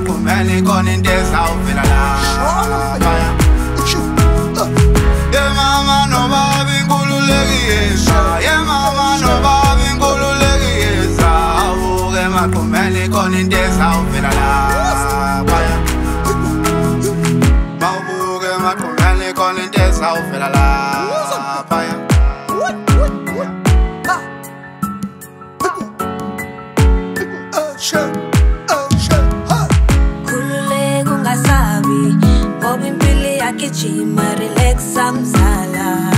emaqhumeni khona into ezawuvela laphaya. Ye mama nobaba inkululekisa, ye mama nobaba inkululekisa, awuke emaqhumeni khona into ezawuvela laphaya. Mawubuke emaqhumeni khona into ezawuvela laphaya. Khululeka ungasabi ngoba impilo iyagijima, relaxa mzala.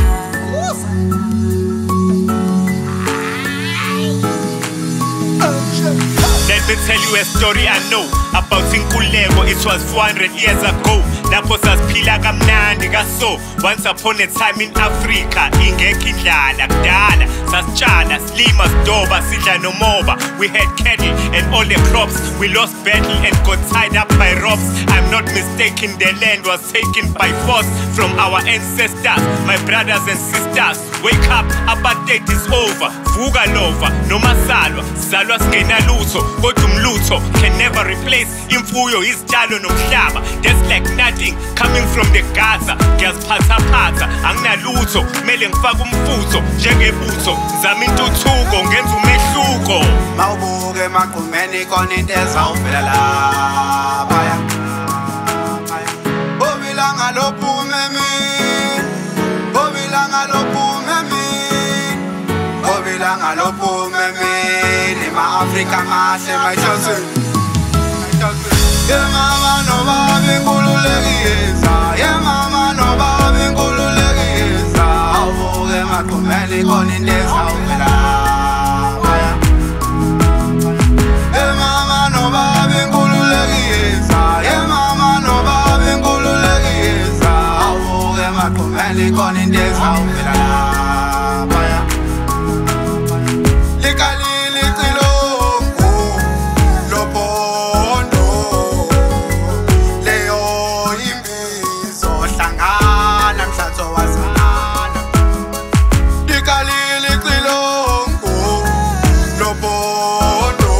Let me tell you a story I know about Inkululeko. It was 400 years ago. Lapho sasiphila kamnandi kaso. Once upon a time in Africa, ingekho indlala kudala. Sasitshala, silima, sidoba, sidla nomoba. We had cattle and all the crops. We lost battle and got tied up by ropes. I'm not mistaken, the land was taken by force from our ancestors. My brothers and sisters, wake up, apartheid is over. Vuka lova, noma salwa, salwa singena lutho. Kodwa umlutho can never replace imfuyo, izitshalo nomhlaba. That's like nothing coming from the Gaza. Ngiyaziphathaphatha, anginalutho, kumele ngifake umfutho njengebutho. Zama intuthuko, ngenza umehluko. Mawubuke emaqhumeni khona into ezawuvela laphaya. Obilanga lophume emini, obilanga lophume emini, obilanga lophume emini, ma-Afrika mahle mayishosini. Ye mama nobaba inkululekisa, ye mama nobaba inkululekisa, awubuke emaqhumeni khona into ezawuvela laphaya. Ye mama nobaba inkululekisa, ye mama nobaba inkululekisa, awubuke emaqhumeni khona into ezawuvela laphaya. Likalile icilongo lophondo, leyo imbizo hlangana mhlatho wazana. Likalile icilongo lophondo,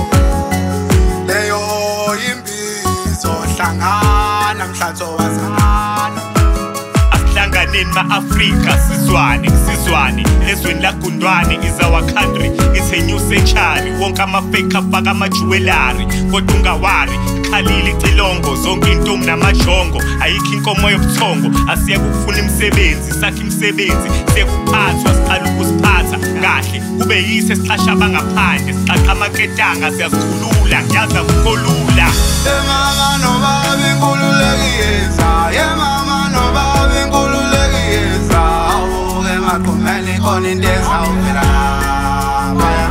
leyo imbizo hlangana mhlatho wazana. Asihlanganeni ma-Afrika sizwane, sizwane. Ezweni lagundwane is our country, it's a new century. Wonke ama-fake afaka ama-jewelry, kodwa ungawari. Ikhalile icilongo, zonke intombi namajongo. Ayikho inkomo yobuthongo, asiyeke ukufuna imisebenzi. Sakhe imisebenzi, siyekuphathwa, siqala ukusiphatha kahle. Kube yise siqasha abangaphandle, siqaqa amaketanga, siyazikhulula, ngiyazi akukho lula. Ye mama nobaba inkululekisa, ye mama nobaba inkululekisa, awubuke emaqhumeni khona into ezawuvela laphaya.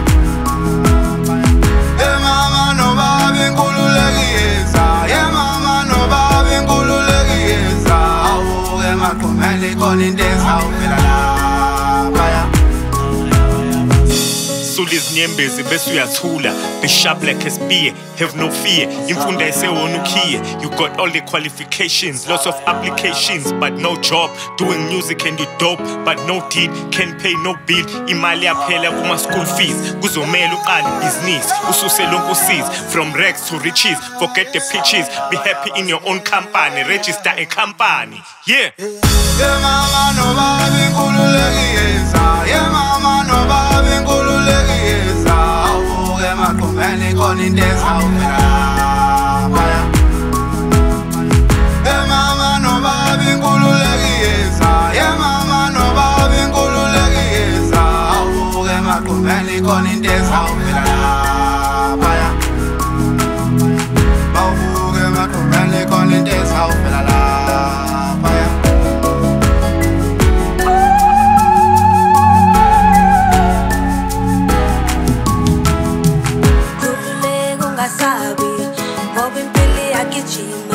Ye mama nobaba inkululekisa, ye mama nobaba inkululekisa, awubuke emaqhumeni khona into ezawuvela laphaya. Izinyembezi bese uyathula, be sharp like a spear, have no fear. Imfunda isewona ukhiye, you got all the qualifications, lots of applications but no job. Doing music and you dope but no deed, can't pay no bill. Imali yaphela kuma school fees, kuzomela uqale business, ususe lonke usize. From rags to riches, forget the pitches, be happy in your own company, register a company. Yeah. Ye mama nobaba inkululekisa, ye mama nobaba inkululekisa, awubuke emaqhumeni khona into ezawuvela laphaya. Ye mama nobaba inkululekisa, ye mama nobaba inkululekisa, awubuke emaqhumeni khona into ezawuvela laphaya. Mawubuke emaqhumeni khona into ezawuvela laphaya. Khululeka ungasabi ngoba impilo iyagijima.